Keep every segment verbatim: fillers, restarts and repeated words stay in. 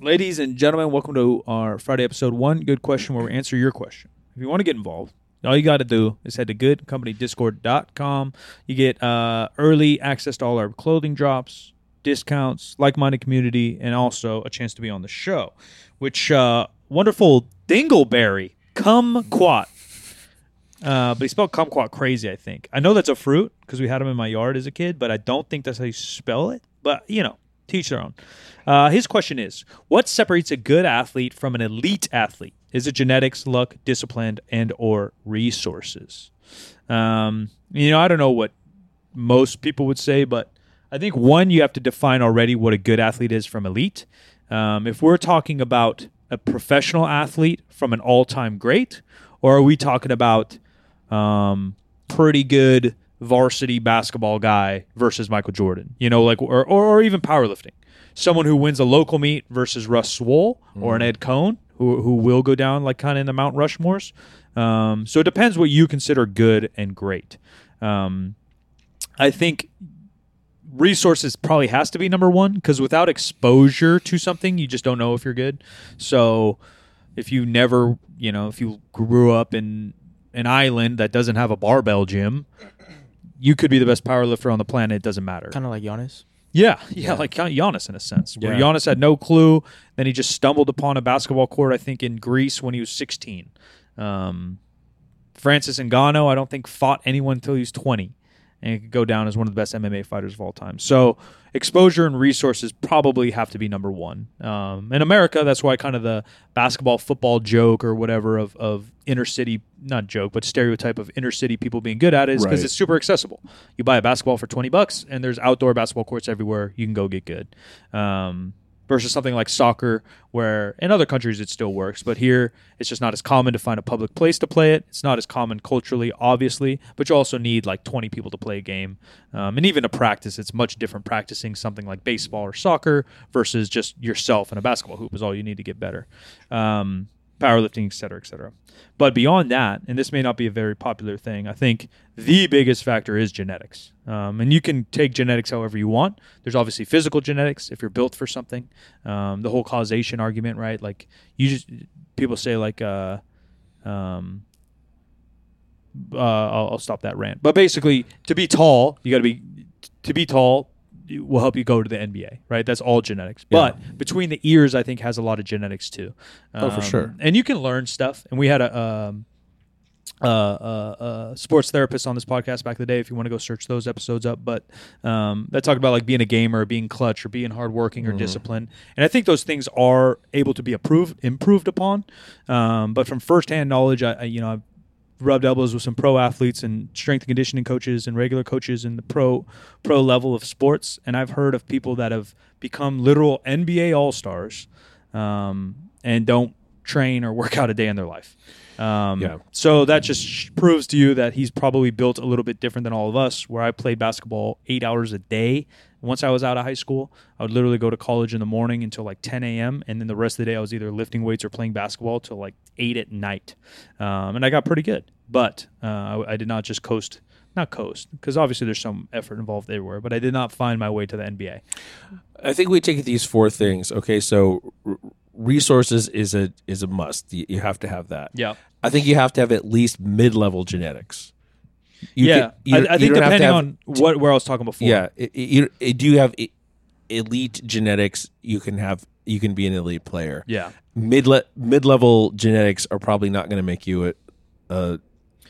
Ladies and gentlemen, welcome to our Friday episode one Good Question, where we answer your question. If you want to get involved, all you got to do is head to good company discord dot com. You get uh, early access to all our clothing drops, discounts, like-minded community, and also a chance to be on the show, which uh, wonderful Dingleberry, kumquat. Uh, but he spelled kumquat crazy, I think. I know that's a fruit because we had them in my yard as a kid, but I don't think that's how you spell it. But, you know, teach their own. Uh, his question is, what separates a good athlete from an elite athlete? Is it genetics, luck, discipline, and or resources? Um, you know, I don't know what most people would say, but I think, one, you have to define already what a good athlete is from elite. Um, if we're talking about a professional athlete from an all-time great, or are we talking about um, pretty good varsity basketball guy versus Michael Jordan? You know, like or, or, or even powerlifting. Someone who wins a local meet versus Russ Swoll mm. or an Ed Cohn, who who will go down like kind of in the Mount Rushmores. Um, so it depends what you consider good and great. Um, I think resources probably has to be number one, because without exposure to something, you just don't know if you're good. So if you never, you know, if you grew up in an island that doesn't have a barbell gym, you could be the best powerlifter on the planet. It doesn't matter. Kind of like Giannis. Yeah, yeah, yeah, like Giannis in a sense. Where yeah. Giannis had no clue, then he just stumbled upon a basketball court, I think, in Greece when he was sixteen. Um, Francis Ngannou, I don't think, fought anyone until he was twenty. And he could go down as one of the best M M A fighters of all time. So exposure and resources probably have to be number one. Um, in America, that's why kind of the basketball, football joke or whatever of, of inner city, not joke, but stereotype of inner city people being good at it is because right. it's super accessible. You buy a basketball for twenty bucks and there's outdoor basketball courts everywhere. You can go get good. Um, versus something like soccer, where in other countries it still works, but here it's just not as common to find a public place to play it. It's not as common culturally, obviously, but you also need like twenty people to play a game. Um, and even to practice, it's much different practicing something like baseball or soccer versus just yourself in a basketball hoop is all you need to get better. Um, powerlifting, et cetera, et cetera. But beyond that, and this may not be a very popular thing, I think the biggest factor is genetics. Um, and you can take genetics however you want. There's obviously physical genetics if you're built for something. Um, the whole causation argument, right? Like you just people say like, uh, um, uh, I'll, I'll stop that rant. But basically, to be tall, you got to be to be tall. Will help you go to the N B A, right? That's all genetics. Yeah. But between the ears, I think, has a lot of genetics too. Um, oh, for sure. And you can learn stuff. And we had a, um, uh, uh, a sports therapist on this podcast back in the day, if you want to go search those episodes up. But um, that talked about like being a gamer, or being clutch, or being hardworking, or mm-hmm. disciplined. And I think those things are able to be approved, improved upon. Um, but from firsthand knowledge, I, I you know, I've rubbed elbows with some pro athletes and strength and conditioning coaches and regular coaches in the pro pro level of sports, and I've heard of people that have become literal N B A all-stars um, and don't train or work out a day in their life. Um, yeah. So that just proves to you that he's probably built a little bit different than all of us, where I played basketball eight hours a day. Once I was out of high school, I would literally go to college in the morning until like ten a.m. And then the rest of the day I was either lifting weights or playing basketball till like eight at night. Um, and I got pretty good. But uh, I, I did not just coast, not coast, because obviously there's some effort involved everywhere, but I did not find my way to the N B A. I think we take these four things. Okay, so r- resources is a is a must. You, you have to have that. Yeah. I think you have to have at least mid-level genetics. You yeah, can, you, I, I think depending have, on what where I was talking before. Yeah, it, it, it, do you have elite genetics? You can have you can be an elite player. Yeah, mid mid level genetics are probably not going to make you a, a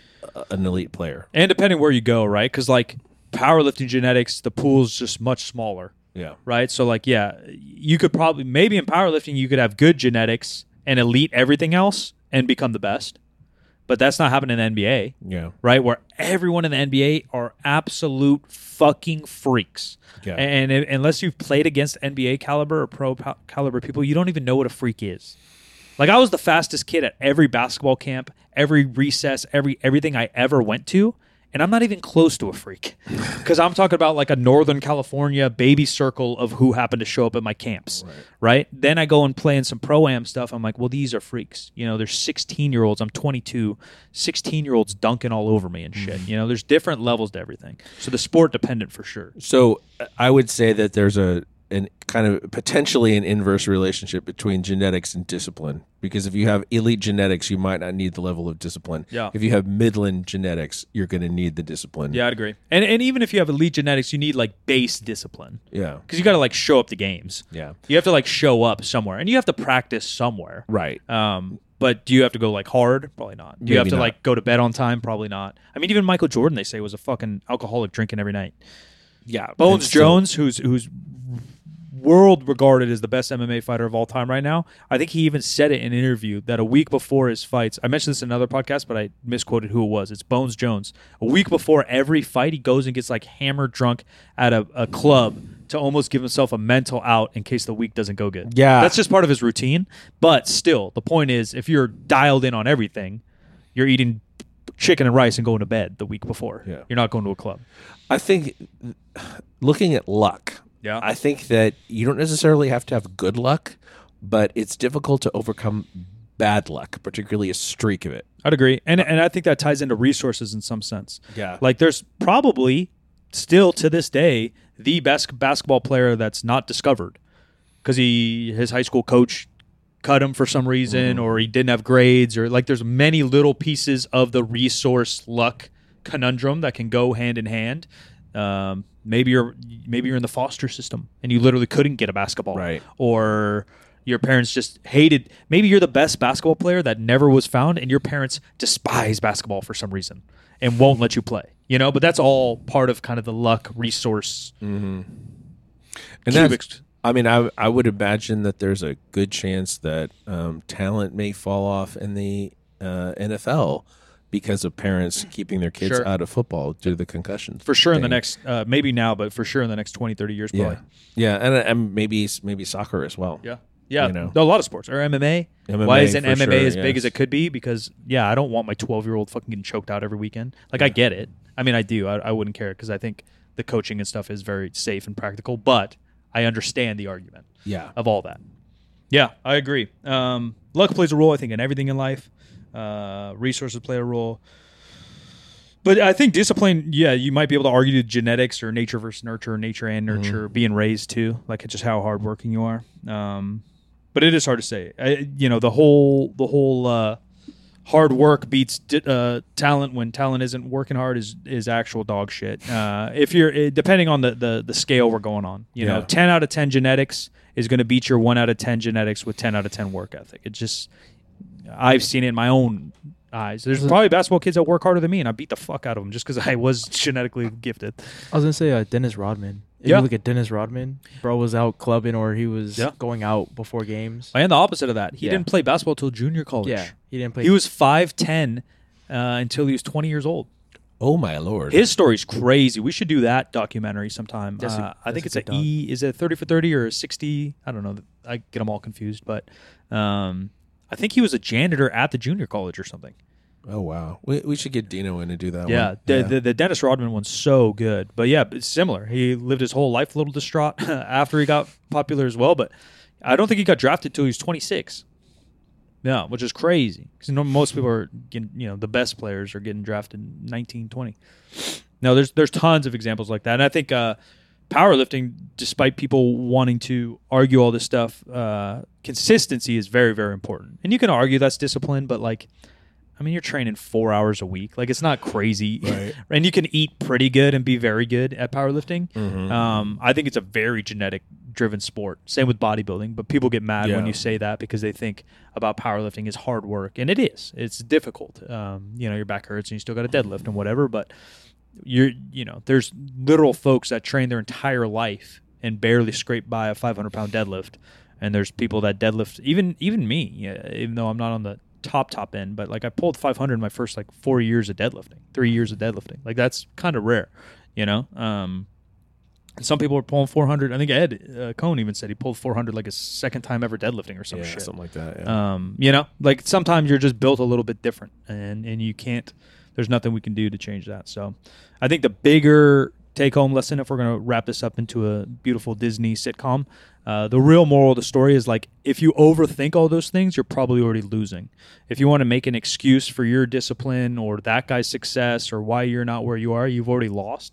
an elite player. And depending where you go, right? Because like powerlifting genetics, the pool's just much smaller. Yeah, right. So like, yeah, you could probably maybe in powerlifting you could have good genetics and elite everything else and become the best. But that's not happening in the N B A, yeah. right? Where everyone in the N B A are absolute fucking freaks. Yeah. And, and unless you've played against N B A caliber or pro caliber people, you don't even know what a freak is. Like I was the fastest kid at every basketball camp, every recess, every everything I ever went to. And I'm not even close to a freak because I'm talking about like a Northern California baby circle of who happened to show up at my camps, right? right? Then I go and play in some Pro-Am stuff. I'm like, well, these are freaks. You know, there's sixteen-year-olds. I'm twenty-two. sixteen-year-olds dunking all over me and shit. Mm. You know, there's different levels to everything. So the sport dependent for sure. So I would say that there's a an kind of potentially an inverse relationship between genetics and discipline. Because if you have elite genetics, you might not need the level of discipline. Yeah. If you have midland genetics, you're going to need the discipline. Yeah, I'd agree. And and even if you have elite genetics, you need like base discipline. Yeah. Because you got to like show up to games. Yeah. You have to like show up somewhere, and you have to practice somewhere. Right. Um, but do you have to go like hard? Probably not. Do you Maybe have to not. like go to bed on time? Probably not. I mean, even Michael Jordan, they say, was a fucking alcoholic, drinking every night. Yeah. Bones And still- Jones, who's who's world regarded as the best M M A fighter of all time right now. I think he even said it in an interview that a week before his fights, I mentioned this in another podcast, but I misquoted who it was. It's Bones Jones. A week before every fight, he goes and gets like hammered drunk at a, a club to almost give himself a mental out in case the week doesn't go good. Yeah. That's just part of his routine. But still, the point is, if you're dialed in on everything, you're eating chicken and rice and going to bed the week before. Yeah. You're not going to a club. I think looking at luck, Yeah. I think that you don't necessarily have to have good luck, but it's difficult to overcome bad luck, particularly a streak of it. I'd agree. And and I think that ties into resources in some sense. Yeah. Like there's probably still to this day the best basketball player that's not discovered because he his high school coach cut him for some reason, or he didn't have grades, or like there's many little pieces of the resource luck conundrum that can go hand in hand. Um, maybe you're maybe you're in the foster system and you literally couldn't get a basketball, Right. or your parents just hated. Maybe you're the best basketball player that never was found, and your parents despise basketball for some reason and won't let you play. You know, but that's all part of kind of the luck resource. And Cubics. that's, I mean, I I would imagine that there's a good chance that um, talent may fall off in the uh, N F L because of parents keeping their kids Sure. out of football due to the concussions. For sure in the thing. next, uh, maybe now, but for sure in the next twenty, thirty years, probably. Yeah, yeah, and, and maybe maybe soccer as well. Yeah. Yeah. You know. A lot of sports. Or M M A. M M A Why isn't for M M A sure, as big yes. as it could be? Because, yeah, I don't want my twelve-year-old fucking getting choked out every weekend. Like, I get it. I mean, I do. I, I wouldn't care because I think the coaching and stuff is very safe and practical, but I understand the argument Yeah, of all that. Yeah, I agree. Um, luck plays a role, I think, in everything in life. Uh, resources play a role. But I think discipline, yeah, you might be able to argue genetics or nature versus nurture, nature and nurture, being raised too, like just how hardworking you are. Um, but it is hard to say. I, you know, the whole the whole uh, hard work beats di- uh, talent when talent isn't working hard is is actual dog shit. Uh, if you're it, depending on the, the the scale we're going on, you know, Yeah. ten out of ten genetics is going to beat your one out of ten genetics with ten out of ten work ethic. It just I've seen it in my own eyes. There's probably basketball kids that work harder than me, and I beat the fuck out of them just because I was genetically gifted. I was gonna say uh, Dennis Rodman. If Yeah. you look at Dennis Rodman, bro was out clubbing or he was Yeah. going out before games. And the opposite of that, he Yeah. didn't play basketball till junior college. Yeah, he didn't play. He was five ten uh, until he was twenty years old. Oh my lord! His story's crazy. We should do that documentary sometime. That's a- uh, I think that's it's a a good E. Is it thirty for thirty or a sixty? I don't know. I get them all confused, but um, I think he was a janitor at the junior college or something. Oh wow, we we should get Dino in to do that. Yeah, one. the, the the Dennis Rodman one's so good. But yeah, it's similar. He lived his whole life a little distraught after he got popular as well. But I don't think he got drafted till he was twenty-six. No, which is crazy because most people are getting, you know, the best players are getting drafted in nineteen, twenty. No, there's there's tons of examples like that, and I think uh, powerlifting, despite people wanting to argue all this stuff, uh, consistency is very very important. And you can argue that's discipline, but like, I mean, you're training four hours a week. Like, it's not crazy. Right. And you can eat pretty good and be very good at powerlifting. Mhm. Um, I think it's a very genetic-driven sport. Same with bodybuilding. But people get mad when Yeah. you say that because they think about powerlifting as hard work. And it is. It's difficult. Um, you know, your back hurts and you still got to deadlift and whatever. But, you're, you know, there's literal folks that train their entire life and barely scrape by a five hundred pound deadlift. And there's people that deadlift, even even me, yeah, even though I'm not on the top top end, but like I pulled five hundred in my first like four years of deadlifting, three years of deadlifting. Like that's kind of rare, you know. Um, and some people are pulling four hundred. I think Ed uh, Cohn even said he pulled four hundred like a second time ever deadlifting or some yeah, shit. something like that. Yeah. Um, you know, like sometimes you're just built a little bit different, and and you can't. There's nothing we can do to change that. So, I think the bigger take home lesson, if we're going to wrap this up into a beautiful Disney sitcom, uh, the real moral of the story is like if you overthink all those things, you're probably already losing. If you want to make an excuse for your discipline or that guy's success or why you're not where you are, you've already lost.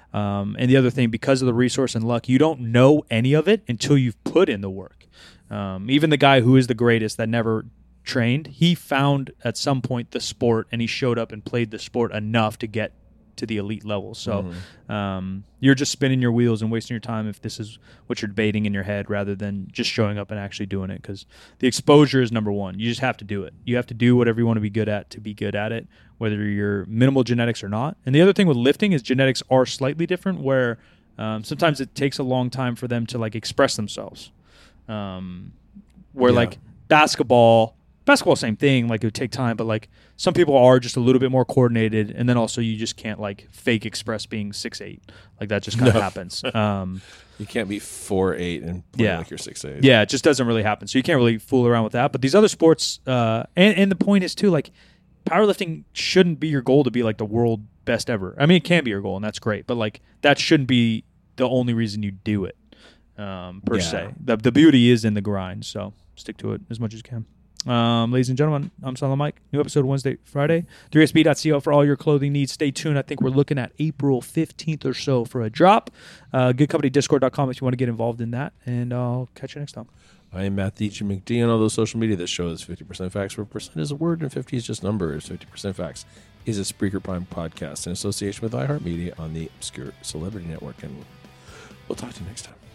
Um, and the other thing, because of the resource and luck, you don't know any of it until you've put in the work. Um, even the guy who is the greatest that never trained, he found at some point the sport, and he showed up and played the sport enough to get to the elite level. So mm-hmm. um, you're just spinning your wheels and wasting your time if this is what you're debating in your head rather than just showing up and actually doing it, because the exposure is number one. You just have to do it. You have to do whatever you want to be good at to be good at it, whether you're minimal genetics or not. And the other thing with lifting is genetics are slightly different, where um, sometimes it takes a long time for them to like express themselves. Um, where yeah. like basketball, basketball, same thing. Like it would take time, but like some people are just a little bit more coordinated, and then also you just can't like fake express being six eight. Like that just kind of no. happens. Um, you can't be four eight and play yeah. like you're six eight. Yeah, it just doesn't really happen. So you can't really fool around with that. But these other sports, uh, and and the point is too, like powerlifting shouldn't be your goal to be like the world best ever. I mean, it can be your goal, and that's great, but like that shouldn't be the only reason you do it. Um, per yeah. se, the the beauty is in the grind. So stick to it as much as you can. Um, ladies and gentlemen, I'm Silent Mike. New episode Wednesday, Friday. three S B dot co for all your clothing needs. Stay tuned. I think we're looking at April fifteenth or so for a drop. Uh, good company discord dot com if you want to get involved in that. And I'll catch you next time. I am Matt Deitch McD on all those social media. This show is fifty percent facts, where percent is a word and fifty is just numbers. fifty percent facts is a Spreaker Prime podcast in association with iHeartMedia on the Obscure Celebrity Network. And we'll talk to you next time.